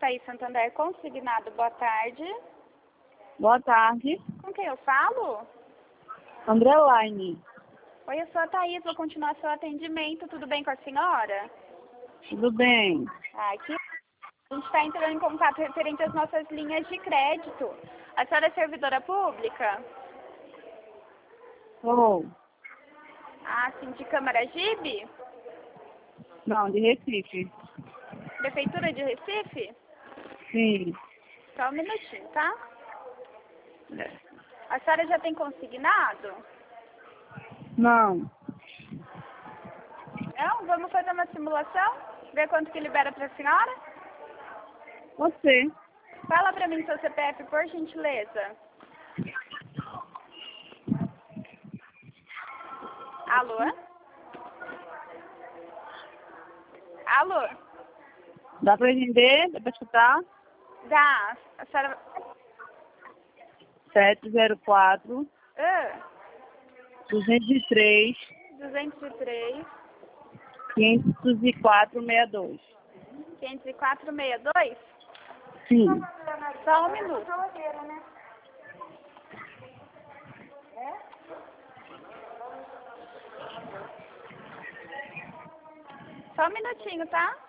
Açaí Santander consignado. Boa tarde. Boa tarde. Com quem eu falo? Andrelaine. Oi, eu sou a Thaís, vou continuar seu atendimento. Tudo bem com a senhora? Tudo bem? Aqui a gente está entrando em contato referente às nossas linhas de crédito. A senhora é servidora pública? Sou. Ah, sim, de Camaragibe? Não, de Recife. Prefeitura de Recife? Sim. Só um minutinho, tá? A senhora já tem consignado? Não. Não? Vamos fazer uma simulação? Ver quanto que libera para a senhora? Você. Fala para mim seu CPF, por gentileza. Alô? Alô? Dá pra entender? Dá pra escutar? Dá. A senhora... 704 Ah, 203 203 504 62. 504,62? Sim. Só um minuto. Só um minutinho, tá?